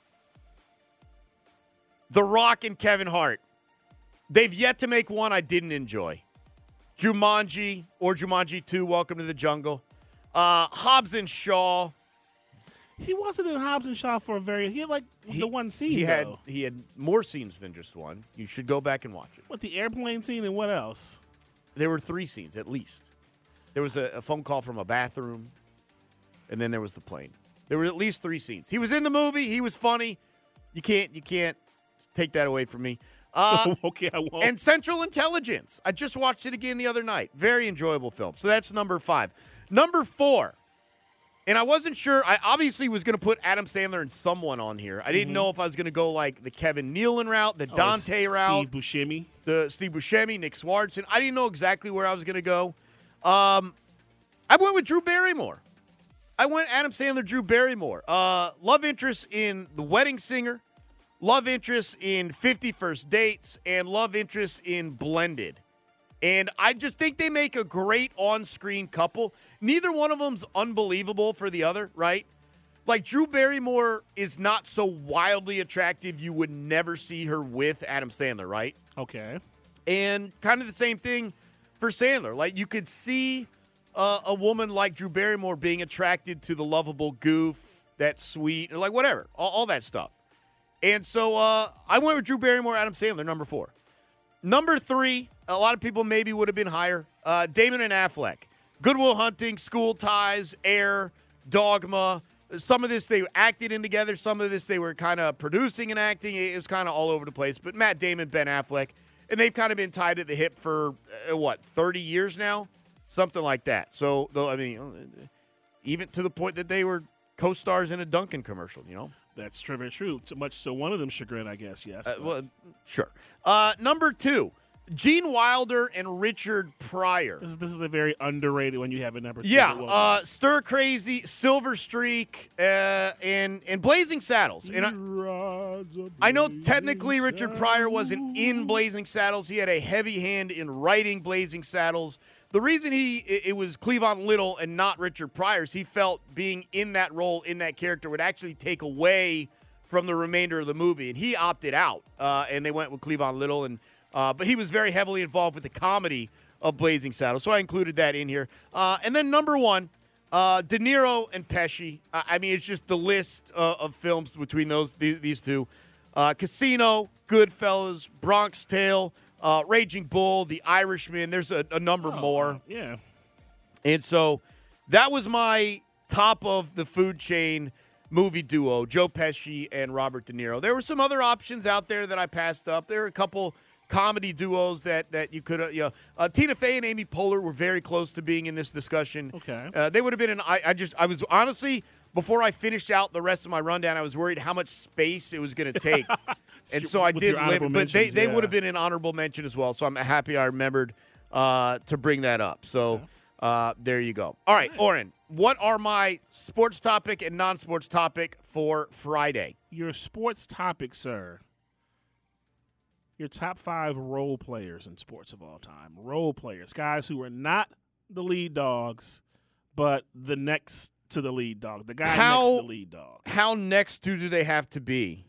The Rock and Kevin Hart. They've yet to make one I didn't enjoy. Jumanji or Jumanji two, Welcome to the Jungle. Uh, Hobbs and Shaw. He wasn't in Hobbs and Shaw for a very, he had like He- the one scene, He had though. he had more scenes than just one. You should go back and watch it. What, the airplane scene and what else? There were three scenes at least. There was a, a phone call from a bathroom, and then there was the plane. There were at least three scenes. He was in the movie. He was funny. You can't you can't take that away from me. Uh, okay, I won't. And Central Intelligence. I just watched it again the other night. Very enjoyable film. So that's number five. Number four. And I wasn't sure. I obviously was going to put Adam Sandler and someone on here. I didn't mm-hmm. know if I was going to go like the Kevin Nealon route, the oh, Dante route. Steve Buscemi. The Steve Buscemi, Nick Swardson. I didn't know exactly where I was going to go. Um, I went with Drew Barrymore. I went Adam Sandler, Drew Barrymore. Uh, love interest in The Wedding Singer. Love interest in fifty First Dates. And love interest in Blended. And I just think they make a great on-screen couple. Neither one of them's unbelievable for the other, right? Like, Drew Barrymore is not so wildly attractive you would never see her with Adam Sandler, right? Okay. And kind of the same thing for Sandler. Like, you could see uh, a woman like Drew Barrymore being attracted to the lovable goof, that sweet, or like whatever, all, all that stuff. And so uh, I went with Drew Barrymore, Adam Sandler, number four. Number three, a lot of people maybe would have been higher. Uh, Damon and Affleck. Good Will Hunting, School Ties, Air, Dogma. Some of this they acted in together. Some of this they were kind of producing and acting. It was kind of all over the place. But Matt Damon, Ben Affleck, and they've kind of been tied at the hip for, uh, what, thirty years now? Something like that. So, though, I mean, even to the point that they were co-stars in a Dunkin' commercial, you know? That's true, very true. Too much to one of them chagrin, I guess, yes. Uh, well, sure. Uh, number two, Gene Wilder and Richard Pryor. This is, this is a very underrated one you have at number two. Yeah, uh, Stir Crazy, Silver Streak, uh, and and Blazing Saddles. And I, I know technically Richard Pryor wasn't in Blazing Saddles. He had a heavy hand in writing Blazing Saddles. The reason he it was Cleavon Little and not Richard Pryor is he felt being in that role, in that character, would actually take away from the remainder of the movie. And he opted out, uh, and they went with Cleavon Little. And uh, but he was very heavily involved with the comedy of Blazing Saddles, so I included that in here. Uh, and then number one, uh, De Niro and Pesci. Uh, I mean, it's just the list uh, of films between those th- these two. Uh, Casino, Goodfellas, Bronx Tale, Uh, Raging Bull, The Irishman. There's a, a number oh, more. Yeah. And so that was my top of the food chain movie duo, Joe Pesci and Robert De Niro. There were some other options out there that I passed up. There were a couple comedy duos that, that you could, uh, you know, uh, Tina Fey and Amy Poehler were very close to being in this discussion. Okay. Uh, they would have been an, I, I just, I was honestly, before I finished out the rest of my rundown, I was worried how much space it was going to take. And so I With did your limit, but they, they yeah. would have been an honorable mention as well. So I'm happy I remembered uh, to bring that up. So uh, there you go. All right, Oren, what are my sports topic and non-sports topic for Friday? Your sports topic, sir. Your top five role players in sports of all time. Role players, guys who are not the lead dogs, but the next to the lead dog, the guy how, next to the lead dog. How next to do they have to be?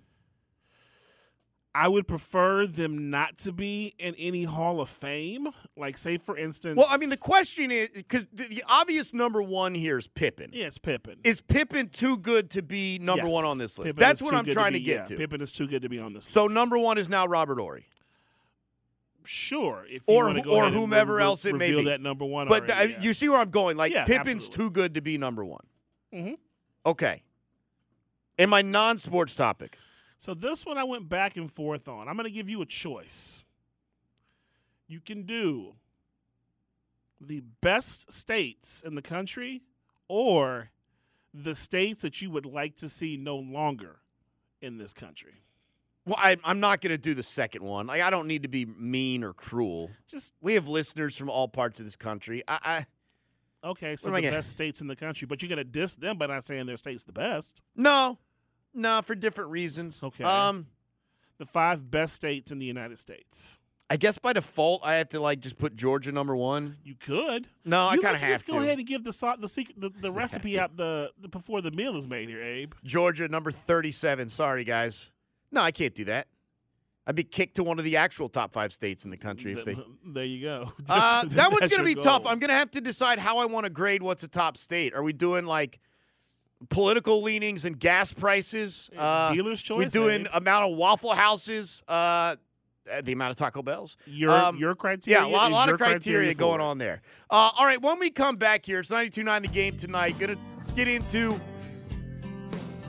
I would prefer them not to be in any Hall of Fame. Like, say, for instance. Well, I mean, the question is, because the obvious number one here is Pippen. Yeah, it's Pippen. Is Pippen too good to be number yes. one on this list? Pippen That's is what too I'm good trying to, to, be, get yeah, to. Pippen is too good to be on this so list. So number one is now Robert Horry. Sure. If you or want to go or ahead whomever and re- else it may reveal be. that number one But already, uh, yeah. you see where I'm going. Like, Yeah, Pippen's absolutely. too good to be number one. Mm-hmm. Okay. And my non-sports topic. So this one I went back and forth on. I'm going to give you a choice. You can do the best states in the country or the states that you would like to see no longer in this country. Well, I, I'm not going to do the second one. Like, I don't need to be mean or cruel. Just we have listeners from all parts of this country. I, I okay, so what am the I gonna- best states in the country, but you're going to diss them by not saying their state's the best. no, no, for different reasons. Okay. Um, The five best states in the United States. I guess by default I have to like just put Georgia number one. You could. No, I You kind of let's have just to. go ahead and give the so- the secret the, the I recipe have out the, the before the meal is made here, Abe. Georgia number thirty-seven. Sorry, guys. No, I can't do that. I'd be kicked to one of the actual top five states in the country if they. There you go. Uh, that one's That's going to your be tough. goal. I'm going to have to decide how I want to grade what's a top state. Are we doing like political leanings and gas prices? Uh, Dealer's choice. we doing Abe. amount of Waffle Houses? Uh, the amount of Taco Bells? Your Um, your criteria. Yeah, a lot, is lot your of criteria for going it. on there. Uh, all right, when we come back here, it's ninety-two point nine The Game tonight. Going to get into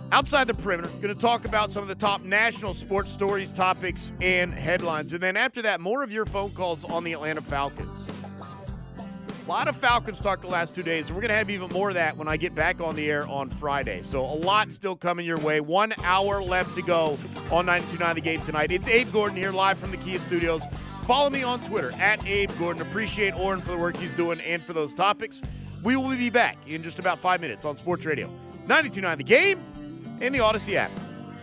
Outside the Perimeter, going to talk about some of the top national sports stories, topics, and headlines. And then after that, more of your phone calls on the Atlanta Falcons. A lot of Falcons talk the last two days, and we're going to have even more of that when I get back on the air on Friday. So a lot still coming your way. One hour left to go on ninety-two point nine The Game tonight. It's Abe Gordon here live from the Kia Studios. Follow me on Twitter, at Abe Gordon. Appreciate Oren for the work he's doing and for those topics. We will be back in just about five minutes on Sports Radio ninety-two point nine The Game and the Odyssey app.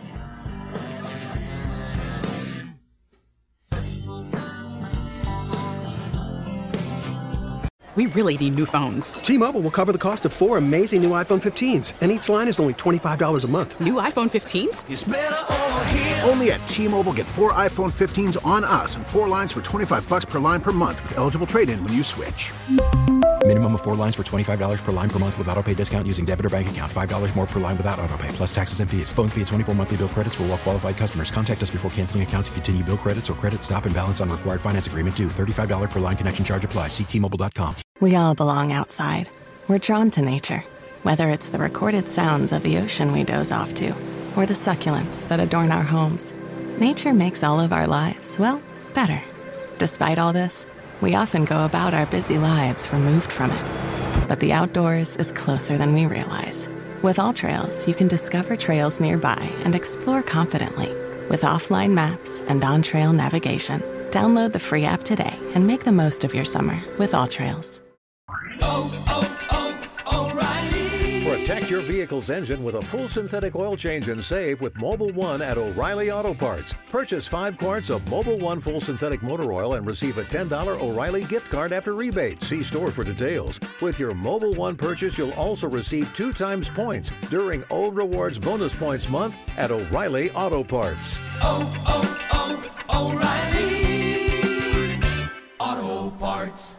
We really need new phones. T-Mobile will cover the cost of four amazing new iPhone fifteens, and each line is only twenty-five dollars a month. New iPhone fifteens? It's better over here. Only at T-Mobile, get four iPhone fifteens on us and four lines for twenty-five bucks per line per month with eligible trade-in when you switch. Minimum of four lines for twenty-five dollars per line per month with autopay discount using debit or bank account. five dollars more per line without autopay, plus taxes and fees. Phone fee at twenty-four monthly bill credits for well-qualified customers. Contact us before canceling account to continue bill credits or credit stop and balance on required finance agreement due. thirty-five dollars per line connection charge applies. See T Mobile dot com. We all belong outside. We're drawn to nature, whether it's the recorded sounds of the ocean we doze off to, or the succulents that adorn our homes. Nature makes all of our lives, well, better. Despite all this, we often go about our busy lives removed from it. But the outdoors is closer than we realize. With AllTrails, you can discover trails nearby and explore confidently. With offline maps and on-trail navigation, download the free app today and make the most of your summer with AllTrails. Oh, oh, oh, O'Reilly. Protect your vehicle's engine with a full synthetic oil change and save with Mobil one at O'Reilly Auto Parts. Purchase five quarts of Mobil one full synthetic motor oil and receive a ten dollars O'Reilly gift card after rebate. See store for details. With your Mobil one purchase, you'll also receive two times points during O Rewards Bonus Points Month at O'Reilly Auto Parts. Oh, oh, oh, O'Reilly Auto Parts.